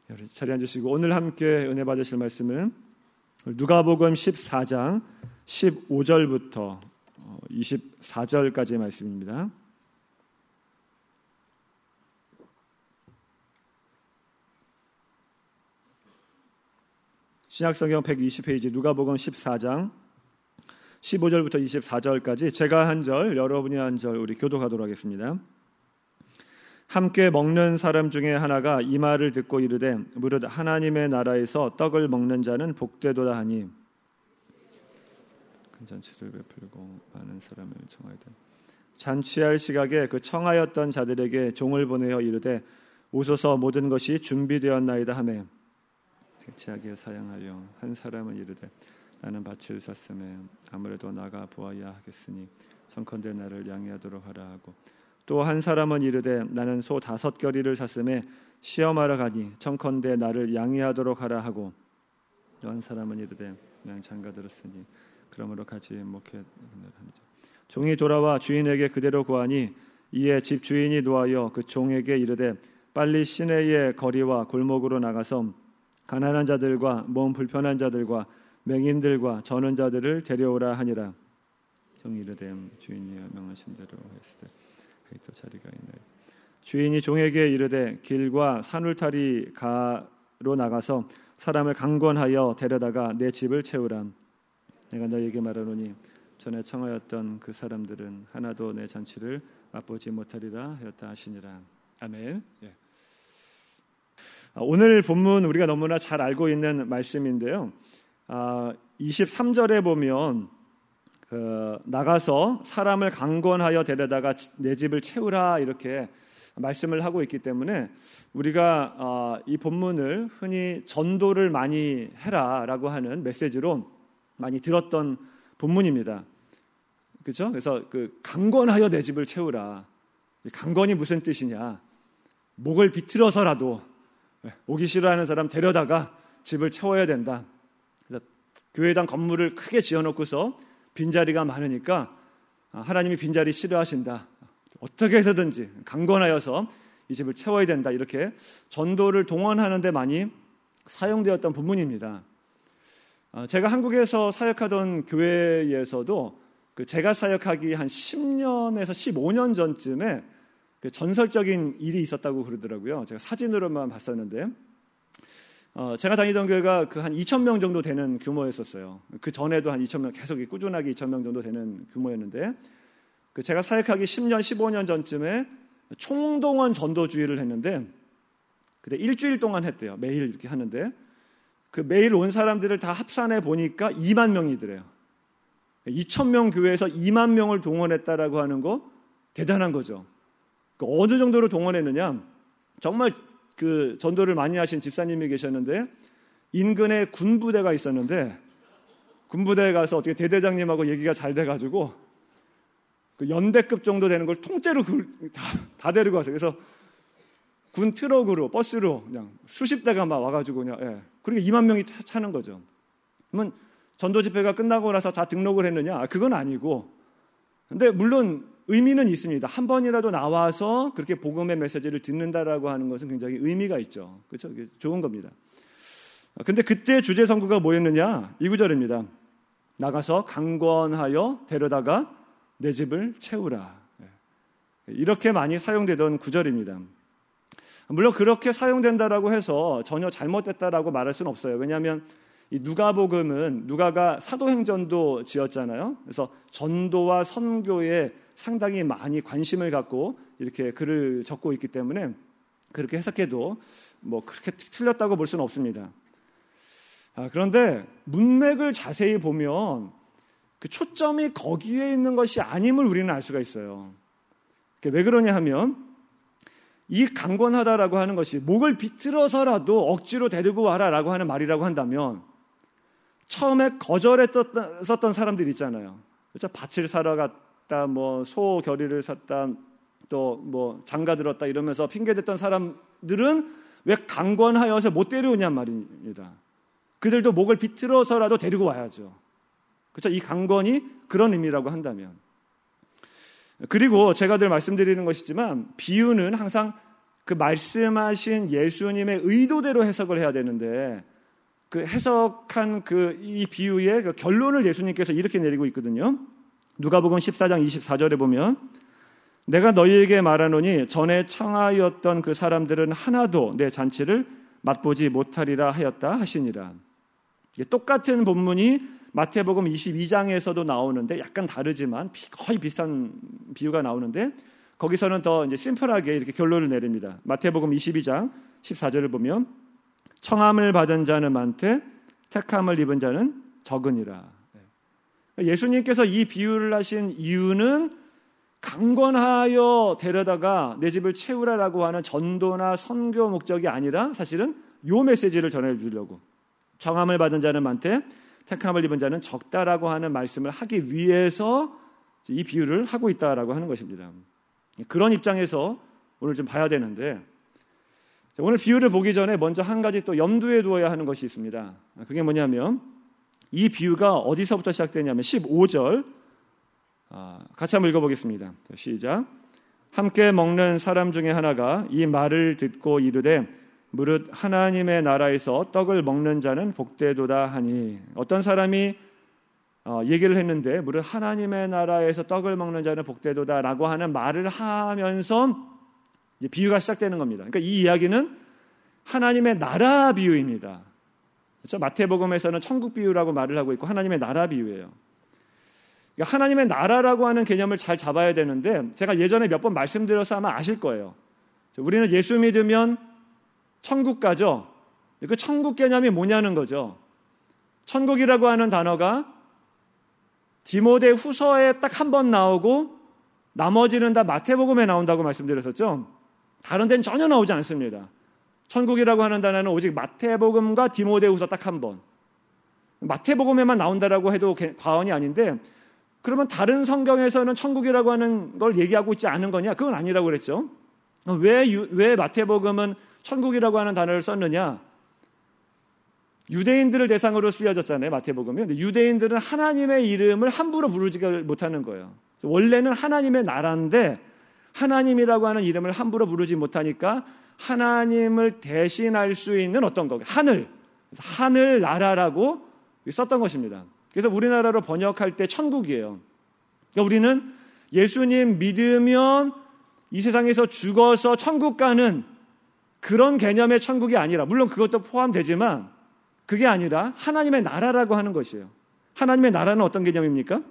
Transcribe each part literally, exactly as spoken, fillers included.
자리에 앉으시고 오늘 함께 은혜 받으실 말씀은 누가복음 십사 장 십오 절부터 이십사 절까지의 말씀입니다. 신약성경 백이십 페이지 누가복음 십사 장 십오 절부터 이십사 절까지 제가 한 절, 여러분이 한 절 우리 교독하도록 하겠습니다. 함께 먹는 사람 중에 하나가 이 말을 듣고 이르되 무릇 하나님의 나라에서 떡을 먹는 자는 복되도다 하니 큰 잔치를 베풀고 많은 사람을 청하되 잔치할 시각에 그 청하였던 자들에게 종을 보내어 이르되 오소서 모든 것이 준비되었나이다 하매 대체하게 사양하여 한 사람은 이르되 나는 밭을 샀음에 아무래도 나가 보아야 하겠으니 청컨대 나를 양해하도록 하라 하고 또 한 사람은 이르되 나는 소 다섯 겨리를 샀음에 시험하러 가니 청컨대 나를 양해하도록 하라 하고 또 한 사람은 이르되 나는 장가 들었으니 그러므로 같이 목회하니라. 종이 돌아와 주인에게 그대로 고하니 이에 집 주인이 노하여 그 종에게 이르되 빨리 시내의 거리와 골목으로 나가서 가난한 자들과 몸 불편한 자들과 맹인들과 저는 자들을 데려오라 하니라. 종이 이르되 주인이 명하신 대로 했으되 또 자리가 있나요? 주인이 종에게 이르되 길과 산울타리 가로 나가서 사람을 강권하여 데려다가 내 집을 채우라. 내가 너에게 말하노니 전에 청하였던 그 사람들은 하나도 내 잔치를 맛보지 못하리라 하였다 하시니라. 아멘. 예. 오늘 본문 우리가 너무나 잘 알고 있는 말씀인데요. 아, 이십삼 절에 보면 그 나가서 사람을 강권하여 데려다가 내 집을 채우라 이렇게 말씀을 하고 있기 때문에 우리가 어, 이 본문을 흔히 전도를 많이 해라라고 하는 메시지로 많이 들었던 본문입니다. 그렇죠? 그래서 그 강권하여 내 집을 채우라. 강권이 무슨 뜻이냐? 목을 비틀어서라도 오기 싫어하는 사람 데려다가 집을 채워야 된다. 그래서 교회당 건물을 크게 지어놓고서 빈자리가 많으니까 하나님이 빈자리 싫어하신다. 어떻게 해서든지 강권하여서 이 집을 채워야 된다. 이렇게 전도를 동원하는 데 많이 사용되었던 본문입니다. 제가 한국에서 사역하던 교회에서도 제가 사역하기 한 십 년에서 십오 년 전쯤에 전설적인 일이 있었다고 그러더라고요. 제가 사진으로만 봤었는데 어, 제가 다니던 교회가 그 한 이천 명 정도 되는 규모였었어요. 그 전에도 한 이천 명 계속 꾸준하게 이천 명 정도 되는 규모였는데 그 제가 사역하기 십 년, 십오 년 전쯤에 총동원 전도주의를 했는데 그때 일주일 동안 했대요. 매일 이렇게 하는데 그 매일 온 사람들을 다 합산해 보니까 이만 명이더래요. 이천 명 교회에서 이만 명을 동원했다라고 하는 거 대단한 거죠. 그 어느 정도로 동원했느냐? 정말 그 전도를 많이 하신 집사님이 계셨는데 인근에 군부대가 있었는데 군부대에 가서 어떻게 대대장님하고 얘기가 잘 돼가지고 그 연대급 정도 되는 걸 통째로 다, 다 데리고 왔어요. 그래서 군 트럭으로 버스로 그냥 수십 대가 막 와가지고 그냥 예. 그러니까 이만 명이 차는 거죠. 그러면 전도 집회가 끝나고 나서 다 등록을 했느냐? 그건 아니고 근데 물론 의미는 있습니다. 한 번이라도 나와서 그렇게 복음의 메시지를 듣는다라고 하는 것은 굉장히 의미가 있죠. 그렇죠? 좋은 겁니다. 근데 그때 주제 선구가 뭐였느냐? 이 구절입니다. 나가서 강권하여 데려다가 내 집을 채우라. 이렇게 많이 사용되던 구절입니다. 물론 그렇게 사용된다라고 해서 전혀 잘못됐다라고 말할 수는 없어요. 왜냐하면 이 누가복음은 누가가 사도행전도 지었잖아요. 그래서 전도와 선교에 상당히 많이 관심을 갖고 이렇게 글을 적고 있기 때문에 그렇게 해석해도 뭐 그렇게 틀렸다고 볼 수는 없습니다. 아, 그런데 문맥을 자세히 보면 그 초점이 거기에 있는 것이 아님을 우리는 알 수가 있어요. 왜 그러냐 하면 이 강권하다라고 하는 것이 목을 비틀어서라도 억지로 데리고 와라라고 하는 말이라고 한다면 처음에 거절했었던 사람들이 있잖아요. 그렇죠? 밭을 사러 갔다, 뭐 소 겨리를 샀다, 또 뭐 장가 들었다 이러면서 핑계댔던 사람들은 왜 강권하여서 못 데려오냔 말입니다. 그들도 목을 비틀어서라도 데리고 와야죠. 그렇죠? 이 강권이 그런 의미라고 한다면. 그리고 제가 늘 말씀드리는 것이지만 비유는 항상 그 말씀하신 예수님의 의도대로 해석을 해야 되는데 그 해석한 그 이 비유의 그 결론을 예수님께서 이렇게 내리고 있거든요. 누가복음 십사 장 이십사 절에 보면 내가 너희에게 말하노니 전에 청하였던 그 사람들은 하나도 내 잔치를 맛보지 못하리라 하였다 하시니라. 이게 똑같은 본문이 마태복음 이십이 장에서도 나오는데 약간 다르지만 거의 비슷한 비유가 나오는데 거기서는 더 이제 심플하게 이렇게 결론을 내립니다. 마태복음 이십이 장 십사 절을 보면 청함을 받은 자는 많되 택함을 입은 자는 적으니라. 예수님께서 이 비유를 하신 이유는 강권하여 데려다가 내 집을 채우라라고 하는 전도나 선교 목적이 아니라 사실은 요 메시지를 전해주려고 청함을 받은 자는 많되 택함을 입은 자는 적다라고 하는 말씀을 하기 위해서 이 비유를 하고 있다라고 하는 것입니다. 그런 입장에서 오늘 좀 봐야 되는데 오늘 비유를 보기 전에 먼저 한 가지 또 염두에 두어야 하는 것이 있습니다. 그게 뭐냐면 이 비유가 어디서부터 시작되냐면 십오 절 같이 한번 읽어보겠습니다. 시작. 함께 먹는 사람 중에 하나가 이 말을 듣고 이르되 무릇 하나님의 나라에서 떡을 먹는 자는 복되도다 하니 어떤 사람이 어, 얘기를 했는데 무릇 하나님의 나라에서 떡을 먹는 자는 복되도다 라고 하는 말을 하면서 이제 비유가 시작되는 겁니다. 그러니까 이 이야기는 하나님의 나라 비유입니다. 그렇죠? 마태복음에서는 천국 비유라고 말을 하고 있고 하나님의 나라 비유예요. 그러니까 하나님의 나라라고 하는 개념을 잘 잡아야 되는데 제가 예전에 몇 번 말씀드려서 아마 아실 거예요. 우리는 예수 믿으면 천국 가죠. 그 천국 개념이 뭐냐는 거죠. 천국이라고 하는 단어가 디모데 후서에 딱 한 번 나오고 나머지는 다 마태복음에 나온다고 말씀드렸었죠. 다른 데는 전혀 나오지 않습니다. 천국이라고 하는 단어는 오직 마태복음과 디모데 후서 딱 한 번. 마태복음에만 나온다라고 해도 과언이 아닌데 그러면 다른 성경에서는 천국이라고 하는 걸 얘기하고 있지 않은 거냐? 그건 아니라고 그랬죠. 왜, 왜 마태복음은 천국이라고 하는 단어를 썼느냐? 유대인들을 대상으로 쓰여졌잖아요. 마태복음이. 유대인들은 하나님의 이름을 함부로 부르지 못하는 거예요. 원래는 하나님의 나라인데 하나님이라고 하는 이름을 함부로 부르지 못하니까 하나님을 대신할 수 있는 어떤 거, 하늘, 하늘 나라라고 썼던 것입니다. 그래서 우리나라로 번역할 때 천국이에요. 그러니까 우리는 예수님 믿으면 이 세상에서 죽어서 천국 가는 그런 개념의 천국이 아니라, 물론 그것도 포함되지만 그게 아니라 하나님의 나라라고 하는 것이에요. 하나님의 나라는 어떤 개념입니까?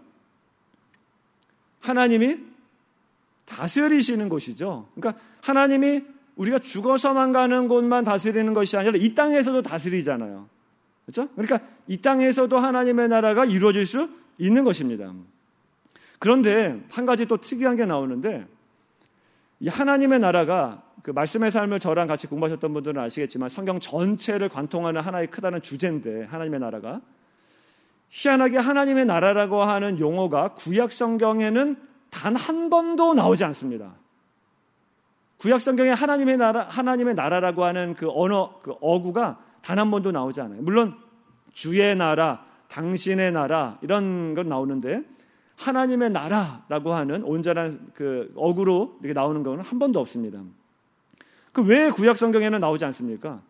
하나님이 다스리시는 곳이죠. 그러니까 하나님이 우리가 죽어서만 가는 곳만 다스리는 것이 아니라 이 땅에서도 다스리잖아요. 그렇죠? 그러니까 이 땅에서도 하나님의 나라가 이루어질 수 있는 것입니다. 그런데 한 가지 또 특이한 게 나오는데 이 하나님의 나라가 그 말씀의 삶을 저랑 같이 공부하셨던 분들은 아시겠지만 성경 전체를 관통하는 하나의 크다는 주제인데 하나님의 나라가 희한하게 하나님의 나라라고 하는 용어가 구약 성경에는 단 한 번도 나오지 않습니다. 구약 성경에 하나님의 나라, 하나님의 나라라고 하는 그 언어, 그 어구가 단 한 번도 나오지 않아요. 물론 주의 나라, 당신의 나라 이런 건 나오는데 하나님의 나라라고 하는 온전한 그 어구로 이렇게 나오는 건 한 번도 없습니다. 그 왜 구약 성경에는 나오지 않습니까?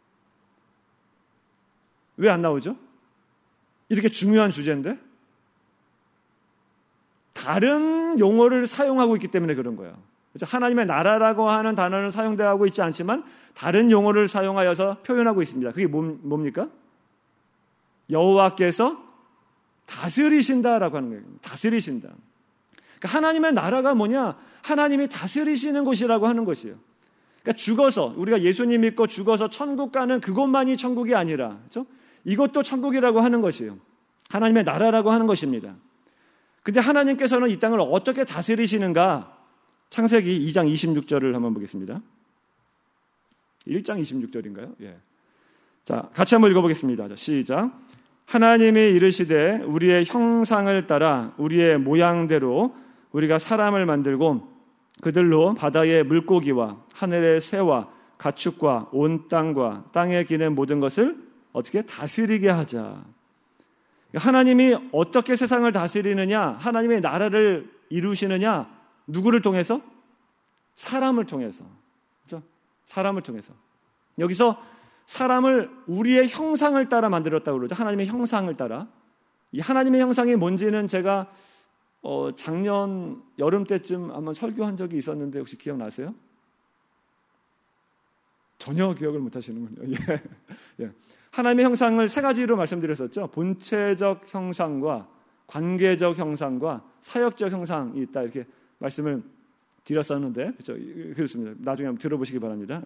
왜 안 나오죠? 이렇게 중요한 주제인데 다른 용어를 사용하고 있기 때문에 그런 거예요. 그렇죠? 하나님의 나라라고 하는 단어는 사용되고 있지 않지만 다른 용어를 사용하여서 표현하고 있습니다. 그게 뭡니까? 여호와께서 다스리신다라고 하는 거예요. 다스리신다. 그러니까 하나님의 나라가 뭐냐? 하나님이 다스리시는 곳이라고 하는 것이에요. 그러니까 죽어서 우리가 예수님 믿고 죽어서 천국 가는 그것만이 천국이 아니라, 그렇죠? 이것도 천국이라고 하는 것이에요. 하나님의 나라라고 하는 것입니다. 근데 하나님께서는 이 땅을 어떻게 다스리시는가? 창세기 이 장 이십육 절을 한번 보겠습니다. 일 장 이십육 절인가요? 예. 자, 같이 한번 읽어보겠습니다. 자, 시작. 하나님이 이르시되 우리의 형상을 따라 우리의 모양대로 우리가 사람을 만들고 그들로 바다의 물고기와 하늘의 새와 가축과 온 땅과 땅에 기는 모든 것을 어떻게 다스리게 하자. 하나님이 어떻게 세상을 다스리느냐? 하나님의 나라를 이루시느냐? 누구를 통해서? 사람을 통해서. 그렇죠? 사람을 통해서. 여기서 사람을 우리의 형상을 따라 만들었다고 그러죠. 하나님의 형상을 따라. 이 하나님의 형상이 뭔지는 제가 어, 작년 여름 때쯤 한번 설교한 적이 있었는데 혹시 기억나세요? 전혀 기억을 못 하시는군요. 예. 예. 하나님의 형상을 세 가지로 말씀드렸었죠. 본체적 형상과 관계적 형상과 사역적 형상이 있다 이렇게 말씀을 드렸었는데 그렇죠? 그렇습니다. 나중에 한번 들어보시기 바랍니다.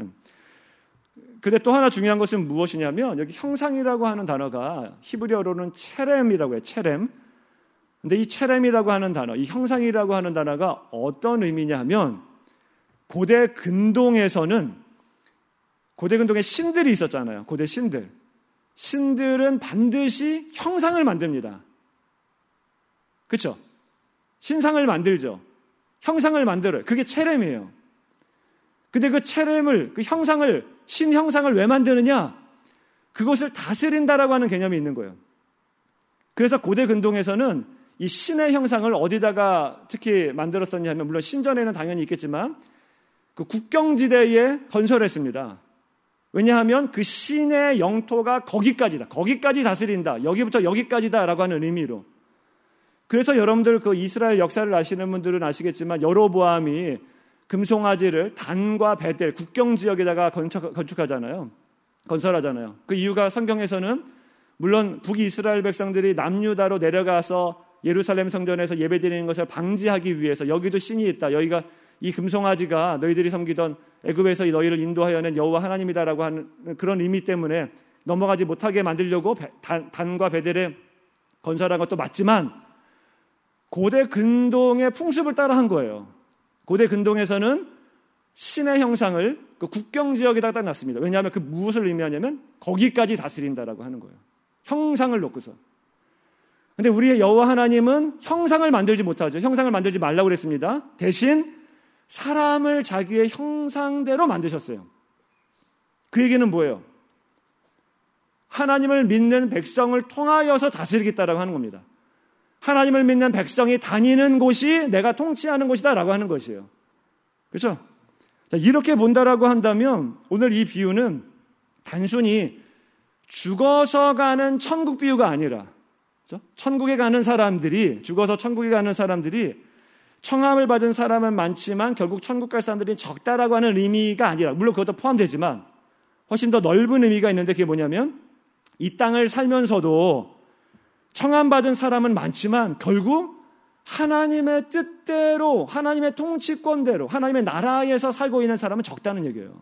근데 또 하나 중요한 것은 무엇이냐면 여기 형상이라고 하는 단어가 히브리어로는 체렘이라고 해요. 체렘. 근데 이 체렘이라고 하는 단어, 이 형상이라고 하는 단어가 어떤 의미냐면 고대 근동에서는 고대 근동에 신들이 있었잖아요. 고대 신들. 신들은 반드시 형상을 만듭니다. 그렇죠? 신상을 만들죠. 형상을 만들어요. 그게 체렘이에요. 근데 그 체렘을, 그 형상을, 신형상을 왜 만드느냐? 그것을 다스린다라고 하는 개념이 있는 거예요. 그래서 고대 근동에서는 이 신의 형상을 어디다가 특히 만들었었냐면, 물론 신전에는 당연히 있겠지만, 그 국경지대에 건설했습니다. 왜냐하면 그 신의 영토가 거기까지다. 거기까지 다스린다. 여기부터 여기까지다라고 하는 의미로. 그래서 여러분들 그 이스라엘 역사를 아시는 분들은 아시겠지만 여로보암이 금송아지를 단과 베델 국경 지역에다가 건축, 건축하잖아요. 건설하잖아요. 그 이유가 성경에서는 물론 북이스라엘 백성들이 남유다로 내려가서 예루살렘 성전에서 예배드리는 것을 방지하기 위해서 여기도 신이 있다. 여기가 이 금송아지가 너희들이 섬기던 애굽에서 너희를 인도하여낸 여호와 하나님이다라고 하는 그런 의미 때문에 넘어가지 못하게 만들려고 단, 단과 베델에 건설한 것도 맞지만 고대 근동의 풍습을 따라한 거예요. 고대 근동에서는 신의 형상을 그 국경 지역에다 딱 놨습니다. 왜냐하면 그 무엇을 의미하냐면 거기까지 다스린다라고 하는 거예요. 형상을 놓고서. 근데 우리의 여호와 하나님은 형상을 만들지 못하죠. 형상을 만들지 말라고 그랬습니다. 대신 사람을 자기의 형상대로 만드셨어요. 그 얘기는 뭐예요? 하나님을 믿는 백성을 통하여서 다스리겠다라고 하는 겁니다. 하나님을 믿는 백성이 다니는 곳이 내가 통치하는 곳이다라고 하는 것이에요. 그렇죠? 자, 이렇게 본다라고 한다면 오늘 이 비유는 단순히 죽어서 가는 천국 비유가 아니라 그렇죠? 천국에 가는 사람들이 죽어서 천국에 가는 사람들이 청함을 받은 사람은 많지만 결국 천국 갈 사람들이 적다라고 하는 의미가 아니라 물론 그것도 포함되지만 훨씬 더 넓은 의미가 있는데 그게 뭐냐면 이 땅을 살면서도 청함받은 사람은 많지만 결국 하나님의 뜻대로 하나님의 통치권대로 하나님의 나라에서 살고 있는 사람은 적다는 얘기예요.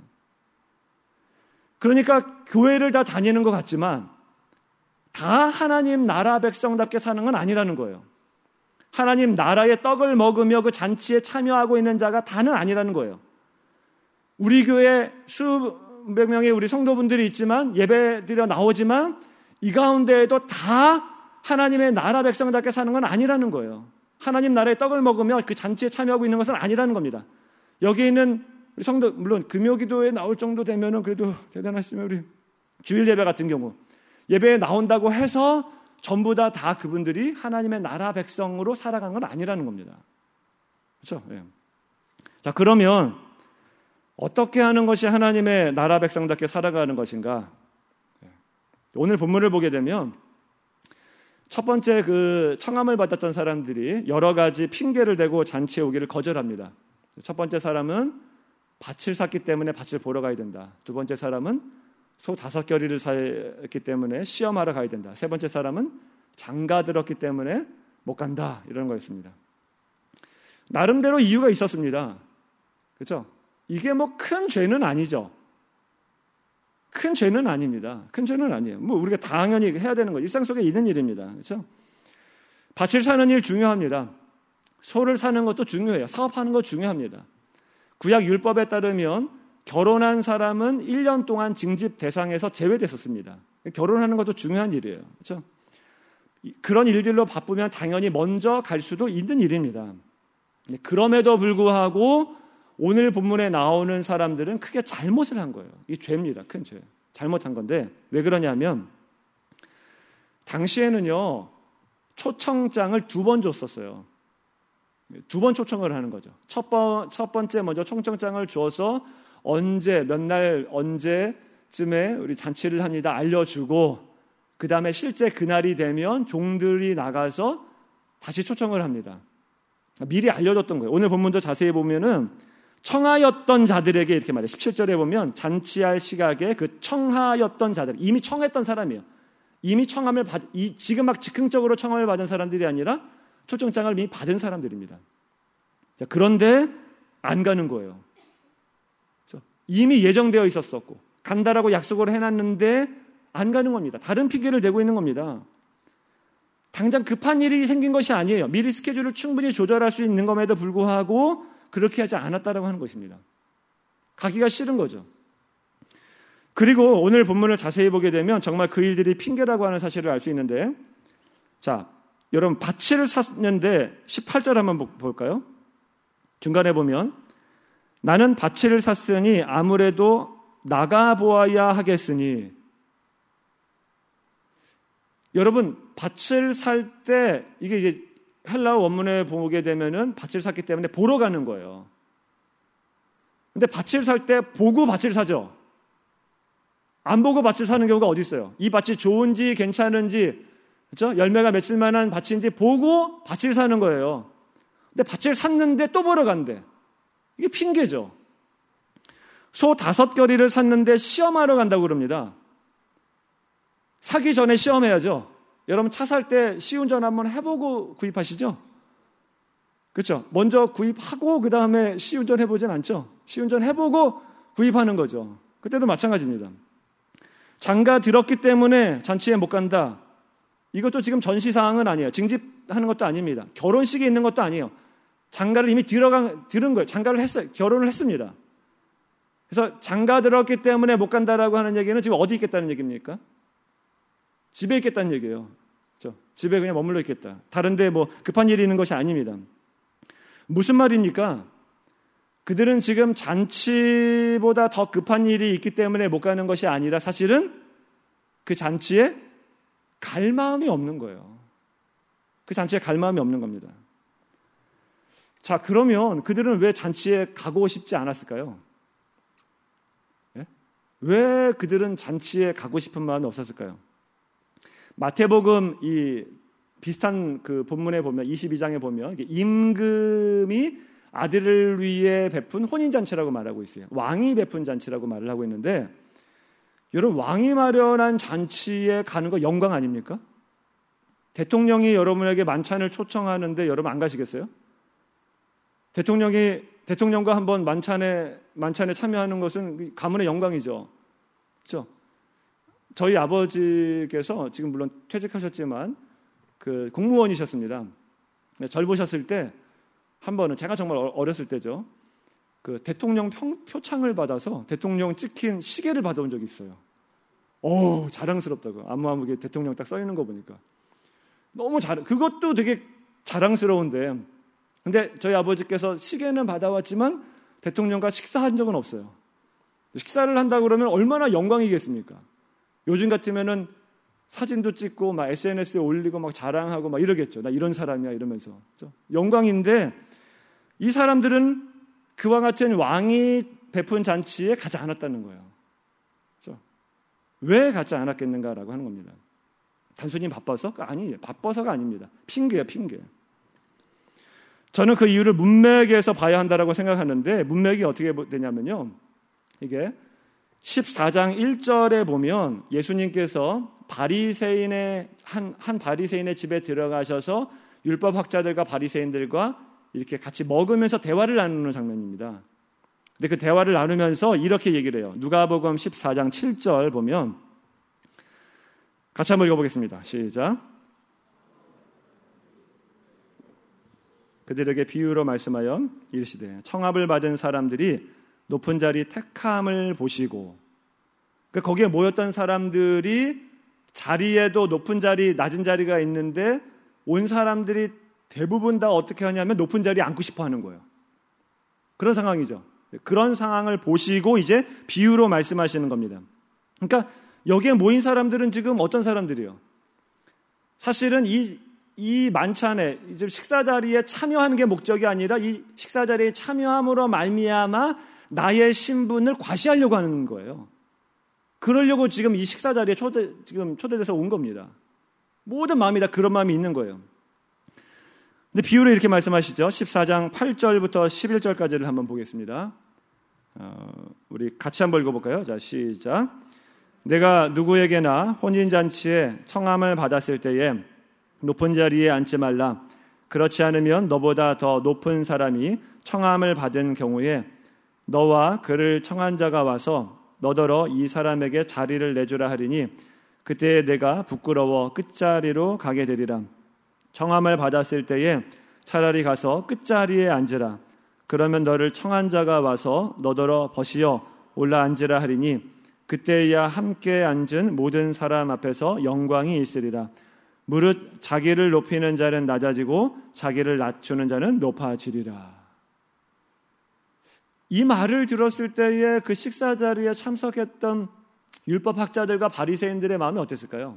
그러니까 교회를 다 다니는 것 같지만 다 하나님 나라 백성답게 사는 건 아니라는 거예요. 하나님 나라의 떡을 먹으며 그 잔치에 참여하고 있는 자가 다는 아니라는 거예요. 우리 교회 수백 명의 우리 성도분들이 있지만 예배드려 나오지만 이 가운데에도 다 하나님의 나라 백성답게 사는 건 아니라는 거예요. 하나님 나라의 떡을 먹으며 그 잔치에 참여하고 있는 것은 아니라는 겁니다. 여기 있는 우리 성도, 물론 금요기도에 나올 정도 되면은 그래도 대단하시면 우리 주일 예배 같은 경우 예배에 나온다고 해서 전부 다 다 그분들이 하나님의 나라 백성으로 살아간 건 아니라는 겁니다. 그렇죠? 예. 자, 그러면 어떻게 하는 것이 하나님의 나라 백성답게 살아가는 것인가? 오늘 본문을 보게 되면 첫 번째 그 청함을 받았던 사람들이 여러 가지 핑계를 대고 잔치에 오기를 거절합니다. 첫 번째 사람은 밭을 샀기 때문에 밭을 보러 가야 된다. 두 번째 사람은 소 다섯 겨리를 샀기 때문에 시험하러 가야 된다. 세 번째 사람은 장가 들었기 때문에 못 간다. 이런 거였습니다. 나름대로 이유가 있었습니다. 그렇죠? 이게 뭐 큰 죄는 아니죠. 큰 죄는 아닙니다. 큰 죄는 아니에요. 뭐 우리가 당연히 해야 되는 거 일상 속에 있는 일입니다. 그렇죠? 밭을 사는 일 중요합니다. 소를 사는 것도 중요해요. 사업하는 거 중요합니다. 구약 율법에 따르면 결혼한 사람은 일 년 동안 징집 대상에서 제외됐었습니다. 결혼하는 것도 중요한 일이에요. 그렇죠? 그런 일들로 바쁘면 당연히 먼저 갈 수도 있는 일입니다. 그럼에도 불구하고 오늘 본문에 나오는 사람들은 크게 잘못을 한 거예요. 이게 죄입니다. 큰 죄. 잘못한 건데 왜 그러냐면 당시에는요. 초청장을 두 번 줬었어요. 두 번 초청을 하는 거죠. 첫, 번, 첫 번째 먼저 초청장을 줘서 언제 몇 날 언제쯤에 우리 잔치를 합니다 알려주고 그 다음에 실제 그날이 되면 종들이 나가서 다시 초청을 합니다. 미리 알려줬던 거예요. 오늘 본문도 자세히 보면은 청하였던 자들에게 이렇게 말해요. 십칠 절에 보면 잔치할 시각에 그 청하였던 자들, 이미 청했던 사람이에요. 이미 청함을 받, 이, 지금 막 즉흥적으로 청함을 받은 사람들이 아니라 초청장을 이미 받은 사람들입니다. 자, 그런데 안 가는 거예요. 이미 예정되어 있었었고 간다라고 약속을 해놨는데 안 가는 겁니다. 다른 핑계를 대고 있는 겁니다. 당장 급한 일이 생긴 것이 아니에요. 미리 스케줄을 충분히 조절할 수 있는 것에도 불구하고 그렇게 하지 않았다라고 하는 것입니다. 가기가 싫은 거죠. 그리고 오늘 본문을 자세히 보게 되면 정말 그 일들이 핑계라고 하는 사실을 알 수 있는데, 자, 여러분 밭을 샀는데 십팔 절 한번 볼까요? 중간에 보면 나는 밭을 샀으니 아무래도 나가보아야 하겠으니. 여러분 밭을 살 때 이게 이제 헬라어 원문에 보게 되면은 밭을 샀기 때문에 보러 가는 거예요. 근데 밭을 살 때 보고 밭을 사죠. 안 보고 밭을 사는 경우가 어디 있어요? 이 밭이 좋은지 괜찮은지, 그렇죠? 열매가 맺힐만한 밭인지 보고 밭을 사는 거예요. 근데 밭을 샀는데 또 보러 간대. 이게 핑계죠. 소 다섯 겨리를 샀는데 시험하러 간다고 그럽니다. 사기 전에 시험해야죠. 여러분 차 살 때 시운전 한번 해보고 구입하시죠? 그렇죠? 먼저 구입하고 그 다음에 시운전 해보진 않죠. 시운전 해보고 구입하는 거죠. 그때도 마찬가지입니다. 장가 들었기 때문에 잔치에 못 간다. 이것도 지금 전시사항은 아니에요. 징집하는 것도 아닙니다. 결혼식에 있는 것도 아니에요. 장가를 이미 들어간, 들은 거예요. 장가를 했어요. 결혼을 했습니다. 그래서 장가 들었기 때문에 못 간다라고 하는 얘기는 지금 어디 있겠다는 얘기입니까? 집에 있겠다는 얘기예요. 그렇죠? 집에 그냥 머물러 있겠다. 다른데 뭐 급한 일이 있는 것이 아닙니다. 무슨 말입니까? 그들은 지금 잔치보다 더 급한 일이 있기 때문에 못 가는 것이 아니라 사실은 그 잔치에 갈 마음이 없는 거예요. 그 잔치에 갈 마음이 없는 겁니다. 자, 그러면 그들은 왜 잔치에 가고 싶지 않았을까요? 예? 왜 그들은 잔치에 가고 싶은 마음이 없었을까요? 마태복음 이 비슷한 그 본문에 보면 이십이 장에 보면 임금이 아들을 위해 베푼 혼인잔치라고 말하고 있어요. 왕이 베푼 잔치라고 말을 하고 있는데, 여러분 왕이 마련한 잔치에 가는 거 영광 아닙니까? 대통령이 여러분에게 만찬을 초청하는데 여러분 안 가시겠어요? 대통령이 대통령과 한번 만찬에 만찬에 참여하는 것은 가문의 영광이죠. 그렇죠? 저희 아버지께서 지금 물론 퇴직하셨지만 그 공무원이셨습니다. 절 보셨을 때 한 번은 제가 정말 어렸을 때죠. 그 대통령 평, 표창을 받아서 대통령 찍힌 시계를 받아온 적이 있어요. 오, 자랑스럽다고. 아무아무게 대통령 딱 써 있는 거 보니까 너무 잘. 그것도 되게 자랑스러운데, 근데 저희 아버지께서 시계는 받아왔지만 대통령과 식사한 적은 없어요. 식사를 한다 그러면 얼마나 영광이겠습니까? 요즘 같으면은 사진도 찍고 막 에스엔에스에 올리고 막 자랑하고 막 이러겠죠. 나 이런 사람이야 이러면서. 그렇죠? 영광인데 이 사람들은 그와 같은 왕이 베푼 잔치에 가지 않았다는 거예요. 그렇죠? 왜 가지 않았겠는가라고 하는 겁니다. 단순히 바빠서? 아니에요. 바빠서가 아닙니다. 핑계예요, 핑계. 저는 그 이유를 문맥에서 봐야 한다라고 생각하는데, 문맥이 어떻게 되냐면요. 이게 십사 장 일 절에 보면 예수님께서 바리새인의 한, 한 바리새인의 집에 들어가셔서 율법 학자들과 바리새인들과 이렇게 같이 먹으면서 대화를 나누는 장면입니다. 근데 그 대화를 나누면서 이렇게 얘기를 해요. 누가복음 십사 장 칠 절 보면 같이 한번 읽어보겠습니다. 시작. 그들에게 비유로 말씀하여 이르시되 청합을 받은 사람들이 높은 자리 택함을 보시고, 그러니까 거기에 모였던 사람들이 자리에도 높은 자리, 낮은 자리가 있는데 온 사람들이 대부분 다 어떻게 하냐면 높은 자리에 앉고 싶어 하는 거예요. 그런 상황이죠. 그런 상황을 보시고 이제 비유로 말씀하시는 겁니다. 그러니까 여기에 모인 사람들은 지금 어떤 사람들이에요? 사실은 이, 이 만찬에 이제 식사 자리에 참여하는 게 목적이 아니라 이 식사 자리에 참여함으로 말미암아 나의 신분을 과시하려고 하는 거예요. 그러려고 지금 이 식사 자리에 초대, 지금 초대돼서 온 겁니다. 모든 마음이 다 그런 마음이 있는 거예요. 근데 비유를 이렇게 말씀하시죠. 십사 장 팔 절부터 십일 절까지를 한번 보겠습니다. 어, 우리 같이 한번 읽어볼까요? 자, 시작. 내가 누구에게나 혼인잔치에 청함을 받았을 때에 높은 자리에 앉지 말라. 그렇지 않으면 너보다 더 높은 사람이 청함을 받은 경우에 너와 그를 청한 자가 와서 너더러 이 사람에게 자리를 내주라 하리니 그때 내가 부끄러워 끝자리로 가게 되리라. 청함을 받았을 때에 차라리 가서 끝자리에 앉으라. 그러면 너를 청한 자가 와서 너더러 벗이어 올라 앉으라 하리니 그때야 함께 앉은 모든 사람 앞에서 영광이 있으리라. 무릇 자기를 높이는 자는 낮아지고 자기를 낮추는 자는 높아지리라. 이 말을 들었을 때에 그 식사 자리에 참석했던 율법학자들과 바리새인들의 마음이 어땠을까요?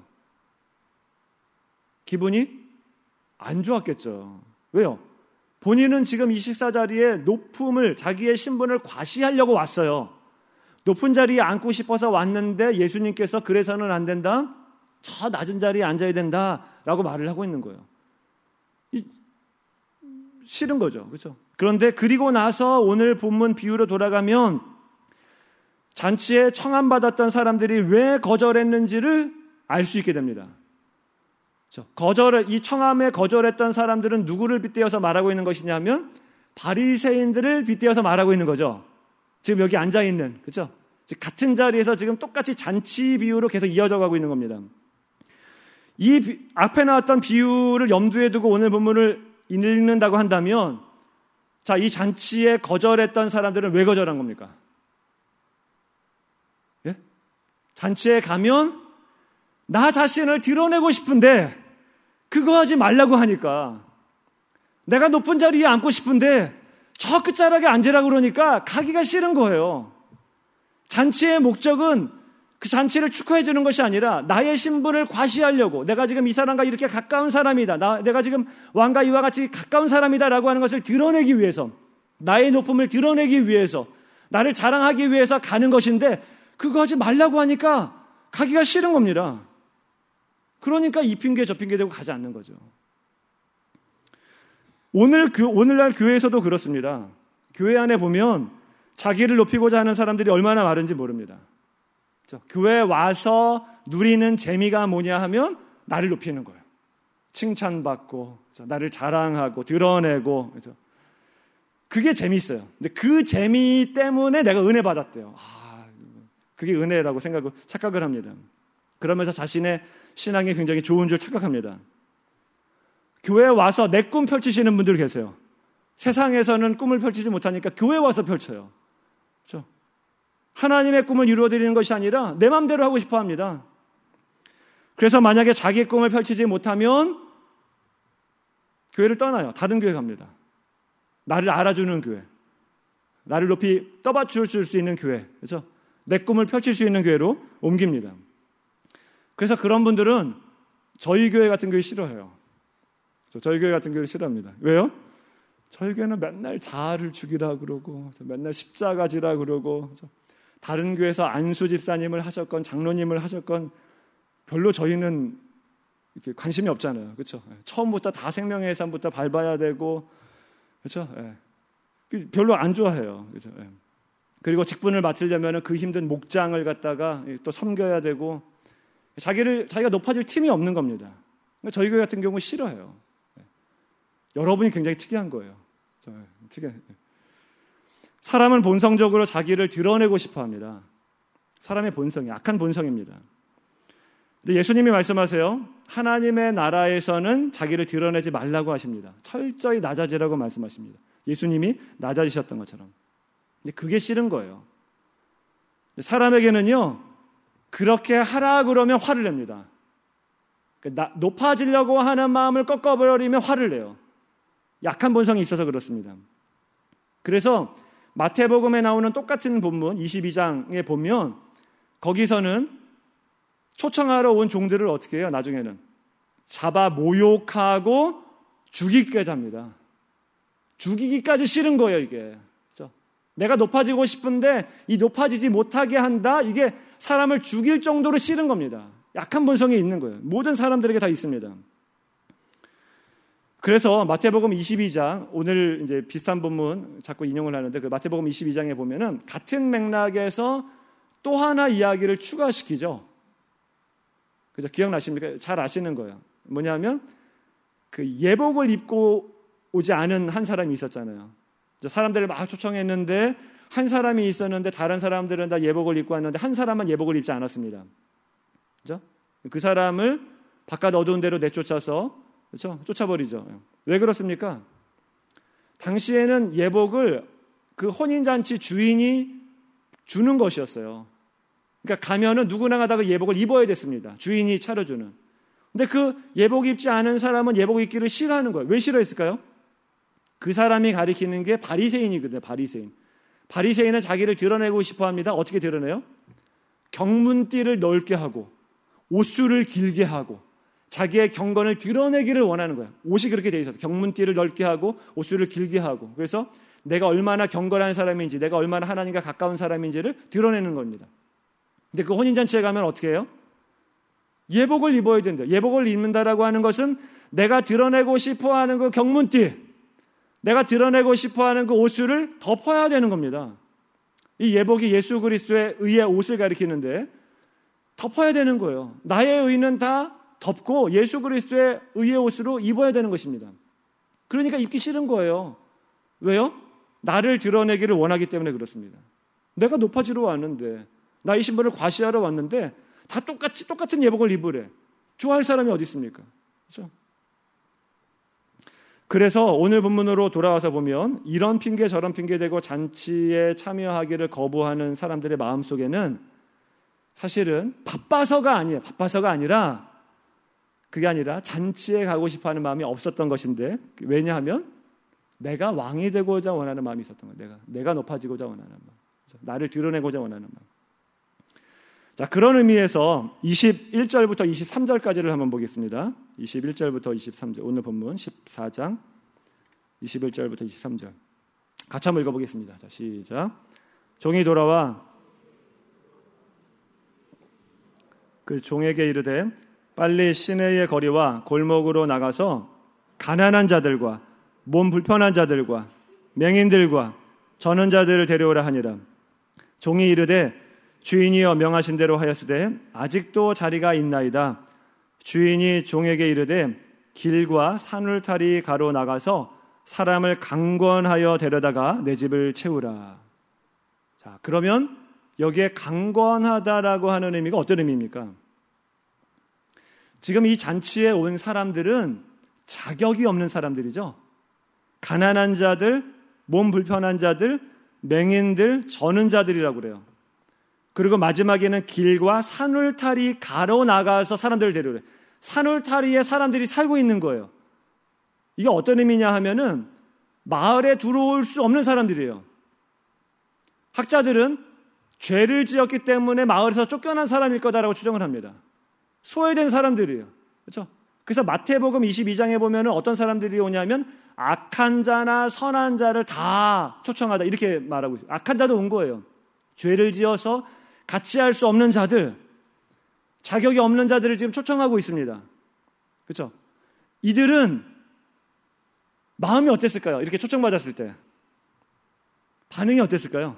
기분이 안 좋았겠죠. 왜요? 본인은 지금 이 식사 자리에 높음을, 자기의 신분을 과시하려고 왔어요. 높은 자리에 앉고 싶어서 왔는데 예수님께서 그래서는 안 된다? 저 낮은 자리에 앉아야 된다라고 말을 하고 있는 거예요. 이, 싫은 거죠. 그렇죠? 그런데 그리고 나서 오늘 본문 비유로 돌아가면 잔치에 청함받았던 사람들이 왜 거절했는지를 알 수 있게 됩니다. 그렇죠? 거절, 이 청함에 거절했던 사람들은 누구를 빗대어서 말하고 있는 것이냐면 바리새인들을 빗대어서 말하고 있는 거죠. 지금 여기 앉아 있는, 그렇죠? 같은 자리에서 지금 똑같이 잔치 비유로 계속 이어져 가고 있는 겁니다. 이 비, 앞에 나왔던 비유를 염두에 두고 오늘 본문을 읽는다고 한다면, 자, 이 잔치에 거절했던 사람들은 왜 거절한 겁니까? 예? 잔치에 가면 나 자신을 드러내고 싶은데 그거 하지 말라고 하니까, 내가 높은 자리에 앉고 싶은데 저 끝자락에 앉으라고 그러니까 가기가 싫은 거예요. 잔치의 목적은 그 잔치를 축하해 주는 것이 아니라 나의 신분을 과시하려고, 내가 지금 이 사람과 이렇게 가까운 사람이다, 나, 내가 지금 왕과 이와 같이 가까운 사람이다라고 하는 것을 드러내기 위해서, 나의 높음을 드러내기 위해서, 나를 자랑하기 위해서 가는 것인데 그거 하지 말라고 하니까 가기가 싫은 겁니다. 그러니까 이 핑계 저 핑계 대고 가지 않는 거죠. 오늘 교, 오늘날 교회에서도 그렇습니다. 교회 안에 보면 자기를 높이고자 하는 사람들이 얼마나 많은지 모릅니다. 그렇죠? 교회에 와서 누리는 재미가 뭐냐 하면 나를 높이는 거예요. 칭찬받고, 그렇죠? 나를 자랑하고 드러내고, 그렇죠? 그게 재미있어요. 근데 그 재미 때문에 내가 은혜 받았대요. 아, 그게 은혜라고 생각을 착각을 합니다. 그러면서 자신의 신앙이 굉장히 좋은 줄 착각합니다. 교회에 와서 내 꿈 펼치시는 분들 계세요. 세상에서는 꿈을 펼치지 못하니까 교회에 와서 펼쳐요. 그렇죠? 하나님의 꿈을 이루어드리는 것이 아니라 내 마음대로 하고 싶어 합니다. 그래서 만약에 자기의 꿈을 펼치지 못하면 교회를 떠나요. 다른 교회 갑니다. 나를 알아주는 교회, 나를 높이 떠받줄 수 있는 교회, 그렇죠? 내 꿈을 펼칠 수 있는 교회로 옮깁니다. 그래서 그런 분들은 저희 교회 같은 교회 싫어해요. 저희 교회 같은 교회 싫어합니다. 왜요? 저희 교회는 맨날 자아를 죽이라 그러고, 맨날 십자가 지라 그러고, 다른 교회에서 안수 집사님을 하셨건 장로님을 하셨건 별로 저희는 이렇게 관심이 없잖아요. 그렇죠? 처음부터 다 생명의 해산부터 밟아야 되고, 그렇죠? 별로 안 좋아해요. 그렇죠? 그리고 직분을 맡으려면 그 힘든 목장을 갖다가 또 섬겨야 되고, 자기를 자기가 높아질 틈이 없는 겁니다. 저희 교회 같은 경우 싫어해요. 여러분이 굉장히 특이한 거예요. 특이해. 사람은 본성적으로 자기를 드러내고 싶어합니다. 사람의 본성이 악한 본성입니다. 근데 예수님이 말씀하세요. 하나님의 나라에서는 자기를 드러내지 말라고 하십니다. 철저히 낮아지라고 말씀하십니다. 예수님이 낮아지셨던 것처럼. 근데 그게 싫은 거예요. 사람에게는요, 그렇게 하라 그러면 화를 냅니다. 높아지려고 하는 마음을 꺾어버리면 화를 내요. 약한 본성이 있어서 그렇습니다. 그래서 마태복음에 나오는 똑같은 본문 이십이 장에 보면 거기서는 초청하러 온 종들을 어떻게 해요? 나중에는 잡아 모욕하고 죽이기까지 합니다. 죽이기까지 싫은 거예요, 이게. 그렇죠? 내가 높아지고 싶은데 이 높아지지 못하게 한다. 이게 사람을 죽일 정도로 싫은 겁니다. 약한 본성이 있는 거예요. 모든 사람들에게 다 있습니다. 그래서 마태복음 이십이 장, 오늘 이제 비슷한 본문 자꾸 인용을 하는데 그 마태복음 이십이 장에 보면은 같은 맥락에서 또 하나 이야기를 추가시키죠. 그죠? 기억나십니까? 잘 아시는 거예요. 뭐냐면 그 예복을 입고 오지 않은 한 사람이 있었잖아요. 사람들을 막 초청했는데 한 사람이 있었는데 다른 사람들은 다 예복을 입고 왔는데 한 사람만 예복을 입지 않았습니다. 그죠? 그 사람을 바깥 어두운 데로 내쫓아서 그렇죠? 쫓아버리죠. 왜 그렇습니까? 당시에는 예복을 그 혼인잔치 주인이 주는 것이었어요. 그러니까 가면은 누구나 가다가 예복을 입어야 됐습니다. 주인이 차려주는. 근데 그 예복 입지 않은 사람은 예복 입기를 싫어하는 거예요. 왜 싫어했을까요? 그 사람이 가리키는 게 바리새인이거든요. 바리새인. 바리새인은 자기를 드러내고 싶어 합니다. 어떻게 드러내요? 경문띠를 넓게 하고 옷수를 길게 하고 자기의 경건을 드러내기를 원하는 거예요. 옷이 그렇게 돼 있어서 경문띠를 넓게 하고 옷수를 길게 하고 그래서 내가 얼마나 경건한 사람인지 내가 얼마나 하나님과 가까운 사람인지를 드러내는 겁니다. 근데 그 혼인잔치에 가면 어떻게 해요? 예복을 입어야 된다. 예복을 입는다라고 하는 것은 내가 드러내고 싶어하는 그 경문띠, 내가 드러내고 싶어하는 그 옷수를 덮어야 되는 겁니다. 이 예복이 예수 그리스도의 의의 옷을 가리키는데 덮어야 되는 거예요. 나의 의는 다 덮고 예수 그리스도의 의의 옷으로 입어야 되는 것입니다. 그러니까 입기 싫은 거예요. 왜요? 나를 드러내기를 원하기 때문에 그렇습니다. 내가 높아지러 왔는데 나의 신분을 과시하러 왔는데 다 똑같이 똑같은 예복을 입으래. 좋아할 사람이 어디 있습니까? 그렇죠? 그래서 오늘 본문으로 돌아와서 보면 이런 핑계 저런 핑계 대고 잔치에 참여하기를 거부하는 사람들의 마음속에는 사실은 바빠서가 아니에요. 바빠서가 아니라 그게 아니라 잔치에 가고 싶어하는 마음이 없었던 것인데 왜냐하면 내가 왕이 되고자 원하는 마음이 있었던 거예요. 내가 내가 높아지고자 원하는 마음, 그렇죠? 나를 드러내고자 원하는 마음. 자, 그런 의미에서 이십일 절부터 이십삼 절까지를 한번 보겠습니다. 이십일 절부터 이십삼 절, 오늘 본문 십사 장 이십일 절부터 이십삼 절 같이 한번 읽어보겠습니다. 자, 시작. 종이 돌아와 그 종에게 이르되 빨리 시내의 거리와 골목으로 나가서 가난한 자들과 몸 불편한 자들과 맹인들과 저는 자들을 데려오라 하니라. 종이 이르되 주인이여 명하신 대로 하였으되 아직도 자리가 있나이다. 주인이 종에게 이르되 길과 산울타리 가로 나가서 사람을 강권하여 데려다가 내 집을 채우라. 자, 그러면 여기에 강권하다라고 하는 의미가 어떤 의미입니까? 지금 이 잔치에 온 사람들은 자격이 없는 사람들이죠. 가난한 자들, 몸 불편한 자들, 맹인들, 저는 자들이라고 그래요. 그리고 마지막에는 길과 산울타리 가로 나가서 사람들을 데려오래. 산울타리에 사람들이 살고 있는 거예요. 이게 어떤 의미냐 하면은 마을에 들어올 수 없는 사람들이에요. 학자들은 죄를 지었기 때문에 마을에서 쫓겨난 사람일 거다라고 추정을 합니다. 소외된 사람들이에요. 그렇죠? 그래서 마태복음 이십이 장에 보면은 어떤 사람들이 오냐면 악한 자나 선한 자를 다 초청하다 이렇게 말하고 있어요. 악한 자도 온 거예요. 죄를 지어서 같이 할 수 없는 자들, 자격이 없는 자들을 지금 초청하고 있습니다. 그렇죠? 이들은 마음이 어땠을까요? 이렇게 초청받았을 때 반응이 어땠을까요?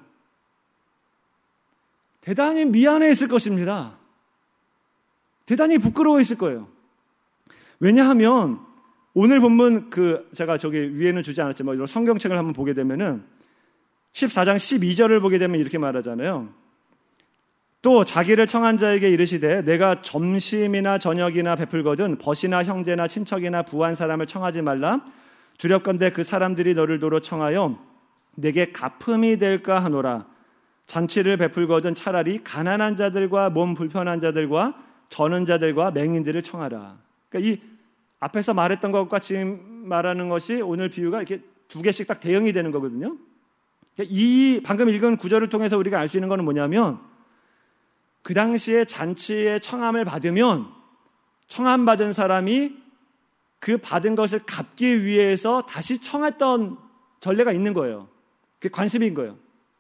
대단히 미안해했을 것입니다. 대단히 부끄러워했을 거예요. 왜냐하면 오늘 본문 그 제가 저기 위에는 주지 않았지만 이런 성경책을 한번 보게 되면은 십사 장 십이 절을 보게 되면 이렇게 말하잖아요. 또 자기를 청한 자에게 이르시되 내가 점심이나 저녁이나 베풀거든 벗이나 형제나 친척이나 부한 사람을 청하지 말라. 두렵건대 그 사람들이 너를 도로 청하여 내게 갚음이 될까 하노라. 잔치를 베풀거든 차라리 가난한 자들과 몸 불편한 자들과 저는 자들과 맹인들을 청하라. 그러니까 이 앞에서 말했던 것과 지금 말하는 것이 오늘 비유가 이렇게 두 개씩 딱 대응이 되는 거거든요. 그러니까 이 방금 읽은 구절을 통해서 우리가 알 수 있는 것은 뭐냐면 그 당시에 잔치에 청함을 받으면 청함받은 사람이 그 받은 것을 갚기 위해서 다시 청했던 전례가 있는 거예요. 그게 관습인 거예요.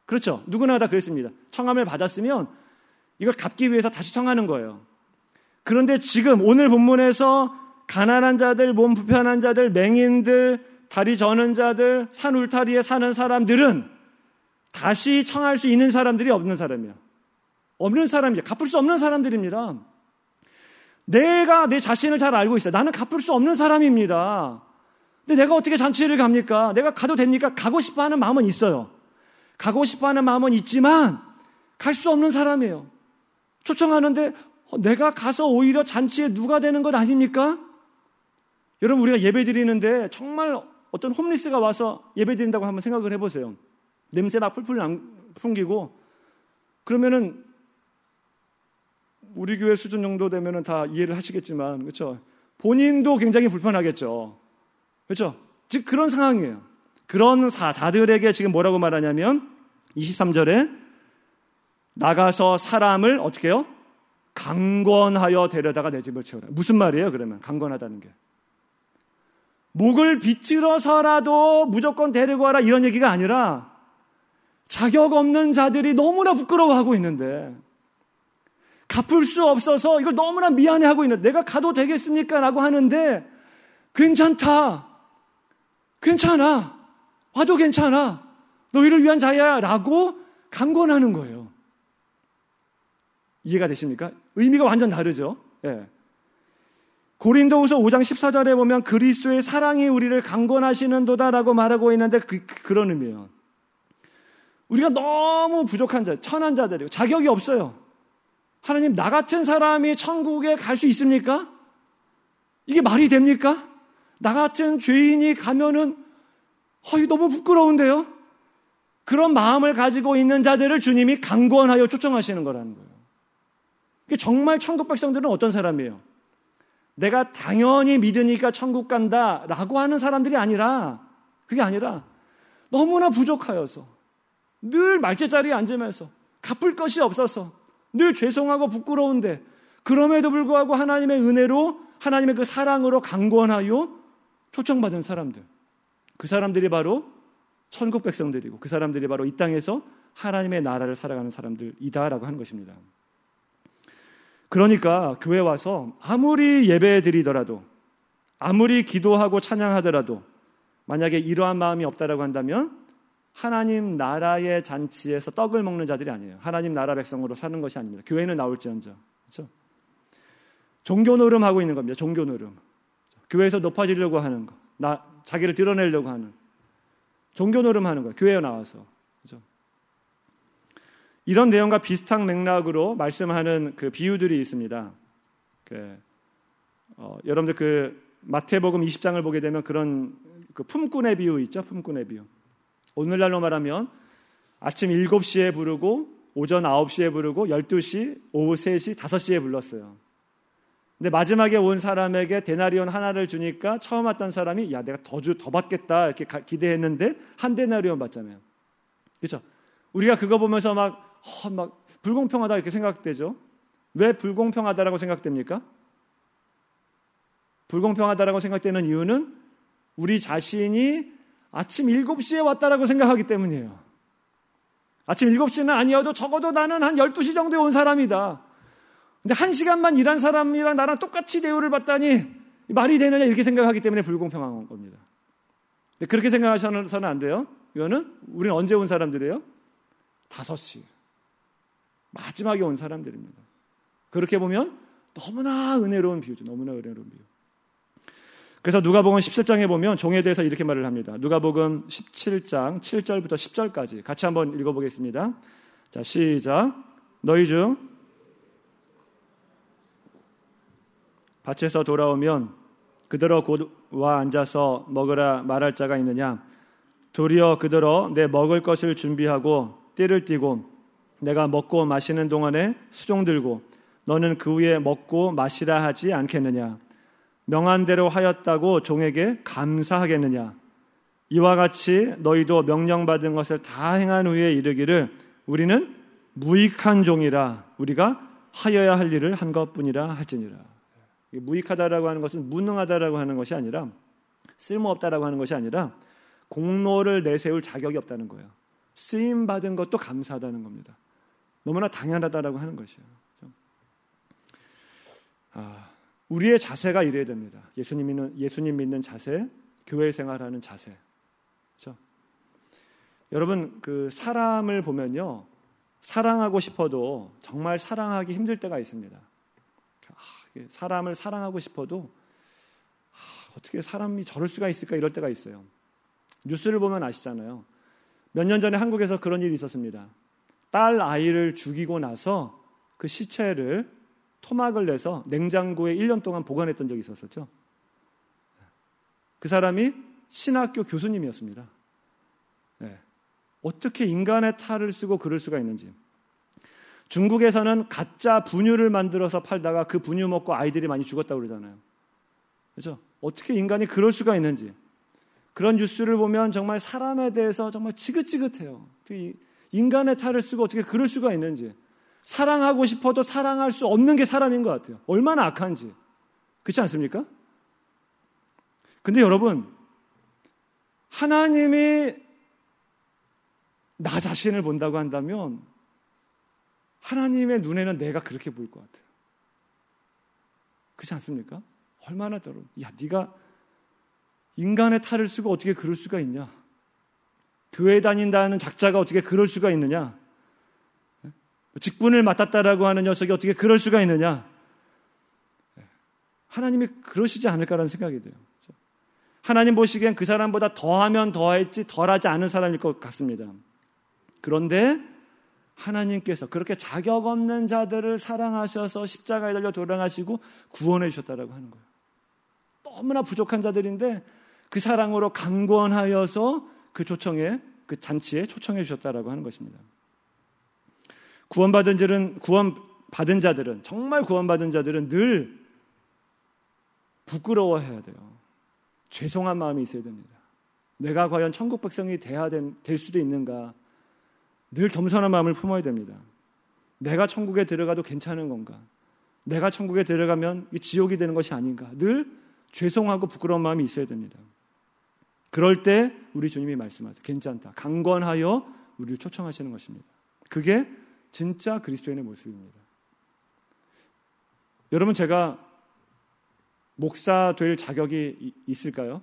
그렇죠. 누구나 다 그랬습니다. 청함을 받았으면 이걸 갚기 위해서 다시 청하는 거예요. 그런데 지금 오늘 본문에서 가난한 자들, 몸 불편한 자들, 맹인들, 다리 저는 자들, 산 울타리에 사는 사람들은 다시 청할 수 있는 사람들이 없는 사람이에요. 없는 사람이죠. 갚을 수 없는 사람들입니다. 내가 내 자신을 잘 알고 있어요. 나는 갚을 수 없는 사람입니다. 근데 내가 어떻게 잔치를 갑니까? 내가 가도 됩니까? 가고 싶어 하는 마음은 있어요. 가고 싶어 하는 마음은 있지만 갈 수 없는 사람이에요. 초청하는데 내가 가서 오히려 잔치에 누가 되는 것 아닙니까? 여러분, 우리가 예배 드리는데 정말 어떤 홈리스가 와서 예배 드린다고 한번 생각을 해보세요. 냄새 막 풀풀 풍기고 그러면은 우리 교회 수준 정도 되면은 다 이해를 하시겠지만, 그렇죠? 본인도 굉장히 불편하겠죠. 그렇죠? 즉 그런 상황이에요. 그런 자들에게 지금 뭐라고 말하냐면 이십삼 절에 나가서 사람을 어떻게 해요? 강권하여 데려다가 내 집을 채우라. 무슨 말이에요? 그러면 강권하다는 게 목을 비틀어서라도 무조건 데리고 와라 이런 얘기가 아니라 자격 없는 자들이 너무나 부끄러워하고 있는데 갚을 수 없어서 이걸 너무나 미안해하고 있는데 내가 가도 되겠습니까? 라고 하는데 괜찮다. 괜찮아. 와도 괜찮아. 너희를 위한 자야. 라고 강권하는 거예요. 이해가 되십니까? 의미가 완전 다르죠. 예. 고린도후서 오 장 십사 절에 보면 그리스도의 사랑이 우리를 강권하시는도다라고 말하고 있는데 그, 그, 그런 의미예요. 우리가 너무 부족한 자, 천한 자들이고 자격이 없어요. 하나님, 나 같은 사람이 천국에 갈 수 있습니까? 이게 말이 됩니까? 나 같은 죄인이 가면은 어, 이거 너무 부끄러운데요? 그런 마음을 가지고 있는 자들을 주님이 강권하여 초청하시는 거라는 거예요. 이게 정말 천국 백성들은 어떤 사람이에요? 내가 당연히 믿으니까 천국 간다라고 하는 사람들이 아니라, 그게 아니라 너무나 부족하여서 늘 말제자리에 앉으면서 갚을 것이 없어서 늘 죄송하고 부끄러운데 그럼에도 불구하고 하나님의 은혜로, 하나님의 그 사랑으로 강권하여 초청받은 사람들, 그 사람들이 바로 천국 백성들이고 그 사람들이 바로 이 땅에서 하나님의 나라를 살아가는 사람들이다라고 하는 것입니다. 그러니까 교회 와서 아무리 예배 드리더라도, 아무리 기도하고 찬양하더라도 만약에 이러한 마음이 없다라고 한다면 하나님 나라의 잔치에서 떡을 먹는 자들이 아니에요. 하나님 나라 백성으로 사는 것이 아닙니다. 교회는 나올지언정. 그렇죠? 종교 노름하고 있는 겁니다. 종교 노름. 교회에서 높아지려고 하는 거, 나 자기를 드러내려고 하는 종교 노름하는 거예요. 교회에 나와서. 그렇죠? 이런 내용과 비슷한 맥락으로 말씀하는 그 비유들이 있습니다. 그, 어, 여러분들 그 마태복음 이십 장을 보게 되면 그런 그 품꾼의 비유 있죠? 품꾼의 비유. 오늘날로 말하면 아침 일곱 시에 부르고 오전 아홉 시에 부르고 열두 시, 오후 세 시, 다섯 시에 불렀어요. 근데 마지막에 온 사람에게 데나리온 하나를 주니까 처음 왔던 사람이 야, 내가 더 주, 더 받겠다 이렇게 가, 기대했는데 한 데나리온 받잖아요. 그렇죠? 우리가 그거 보면서 막 어, 막 불공평하다 이렇게 생각되죠. 왜 불공평하다라고 생각됩니까? 불공평하다라고 생각되는 이유는 우리 자신이 아침 일곱 시에 왔다라고 생각하기 때문이에요. 아침 일곱 시는 아니어도 적어도 나는 한 열두 시 정도에 온 사람이다. 근데 한 시간만 일한 사람이랑 나랑 똑같이 대우를 받다니 말이 되느냐 이렇게 생각하기 때문에 불공평한 겁니다. 근데 그렇게 생각하셔서는 안 돼요. 이거는 우리는 언제 온 사람들이에요? 다섯 시. 마지막에 온 사람들입니다. 그렇게 보면 너무나 은혜로운 비유죠. 너무나 은혜로운 비유. 그래서 누가복음 십칠 장에 보면 종에 대해서 이렇게 말을 합니다. 누가복음 십칠 장 칠 절부터 십 절까지 같이 한번 읽어보겠습니다. 자, 시작. 너희 중 밭에서 돌아오면 그대로 곧 와 앉아서 먹으라 말할 자가 있느냐? 도리어 그대로 내 먹을 것을 준비하고 띠를 띠고 내가 먹고 마시는 동안에 수종 들고 너는 그 후에 먹고 마시라 하지 않겠느냐? 명한 대로 하였다고 종에게 감사하겠느냐? 이와 같이 너희도 명령받은 것을 다 행한 후에 이르기를 우리는 무익한 종이라 우리가 하여야 할 일을 한 것뿐이라 할지니라. 무익하다라고 하는 것은 무능하다라고 하는 것이 아니라 쓸모없다라고 하는 것이 아니라 공로를 내세울 자격이 없다는 거예요. 쓰임 받은 것도 감사하다는 겁니다. 너무나 당연하다라고 하는 것이에요. 아, 우리의 자세가 이래야 됩니다. 예수님 믿는, 예수님 믿는 자세, 교회 생활하는 자세. 그렇죠? 여러분, 그 사람을 보면요, 사랑하고 싶어도 정말 사랑하기 힘들 때가 있습니다. 아, 사람을 사랑하고 싶어도 아, 어떻게 사람이 저럴 수가 있을까 이럴 때가 있어요. 뉴스를 보면 아시잖아요. 몇 년 전에 한국에서 그런 일이 있었습니다. 딸 아이를 죽이고 나서 그 시체를 토막을 내서 냉장고에 일 년 동안 보관했던 적이 있었었죠. 그 사람이 신학교 교수님이었습니다. 네. 어떻게 인간의 탈을 쓰고 그럴 수가 있는지. 중국에서는 가짜 분유를 만들어서 팔다가 그 분유 먹고 아이들이 많이 죽었다고 그러잖아요. 그렇죠? 어떻게 인간이 그럴 수가 있는지. 그런 뉴스를 보면 정말 사람에 대해서 정말 지긋지긋해요. 어떻게 인간의 탈을 쓰고 어떻게 그럴 수가 있는지. 사랑하고 싶어도 사랑할 수 없는 게 사람인 것 같아요. 얼마나 악한지. 그렇지 않습니까? 근데 여러분, 하나님이 나 자신을 본다고 한다면 하나님의 눈에는 내가 그렇게 보일 것 같아요. 그렇지 않습니까? 얼마나 더러 야, 네가 인간의 탈을 쓰고 어떻게 그럴 수가 있냐? 교회 다닌다는 작자가 어떻게 그럴 수가 있느냐? 직분을 맡았다라고 하는 녀석이 어떻게 그럴 수가 있느냐? 하나님이 그러시지 않을까라는 생각이 돼요. 하나님 보시기엔 그 사람보다 더하면 더했지 덜하지 않은 사람일 것 같습니다. 그런데 하나님께서 그렇게 자격 없는 자들을 사랑하셔서 십자가에 달려 돌아가시고 구원해 주셨다라고 하는 거예요. 너무나 부족한 자들인데 그 사랑으로 강권하여서 그 초청에, 그 잔치에 초청해 주셨다라고 하는 것입니다. 구원받은 자들은, 구원받은 자들은, 정말 구원받은 자들은 늘 부끄러워해야 돼요. 죄송한 마음이 있어야 됩니다. 내가 과연 천국 백성이 돼야 된, 될 수도 있는가? 늘 겸손한 마음을 품어야 됩니다. 내가 천국에 들어가도 괜찮은 건가? 내가 천국에 들어가면 지옥이 되는 것이 아닌가? 늘 죄송하고 부끄러운 마음이 있어야 됩니다. 그럴 때 우리 주님이 말씀하세요. 괜찮다. 강권하여 우리를 초청하시는 것입니다. 그게 진짜 그리스도인의 모습입니다. 여러분, 제가 목사 될 자격이 있을까요?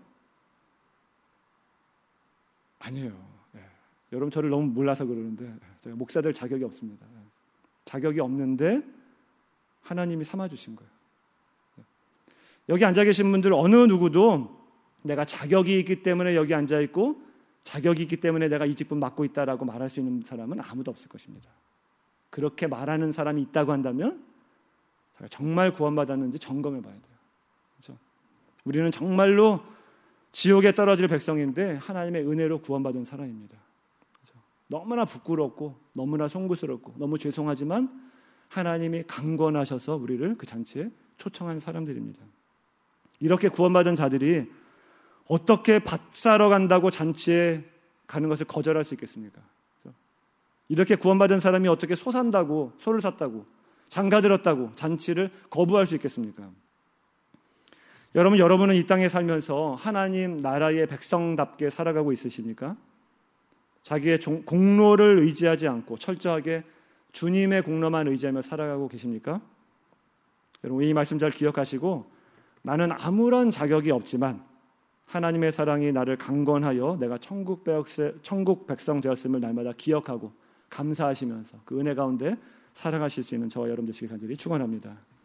아니에요. 네. 여러분 저를 너무 몰라서 그러는데 제가 목사 될 자격이 없습니다. 자격이 없는데 하나님이 삼아주신 거예요. 여기 앉아 계신 분들 어느 누구도 내가 자격이 있기 때문에 여기 앉아 있고 자격이 있기 때문에 내가 이 직분 맡고 있다라고 말할 수 있는 사람은 아무도 없을 것입니다. 그렇게 말하는 사람이 있다고 한다면 정말 구원받았는지 점검해 봐야 돼요. 그렇죠? 우리는 정말로 지옥에 떨어질 백성인데 하나님의 은혜로 구원받은 사람입니다. 그렇죠? 너무나 부끄럽고 너무나 송구스럽고 너무 죄송하지만 하나님이 강권하셔서 우리를 그 잔치에 초청한 사람들입니다. 이렇게 구원받은 자들이 어떻게 밥 사러 간다고 잔치에 가는 것을 거절할 수 있겠습니까? 그렇죠? 이렇게 구원받은 사람이 어떻게 소 산다고, 소를 샀다고, 장가 들었다고 잔치를 거부할 수 있겠습니까? 여러분, 여러분은 이 땅에 살면서 하나님 나라의 백성답게 살아가고 있으십니까? 자기의 공로를 의지하지 않고 철저하게 주님의 공로만 의지하며 살아가고 계십니까? 여러분, 이 말씀 잘 기억하시고 나는 아무런 자격이 없지만 하나님의 사랑이 나를 강권하여 내가 천국 백성 되었음을 날마다 기억하고 감사하시면서 그 은혜 가운데 살아가실 수 있는 저와 여러분 되시길 간절히 축원합니다.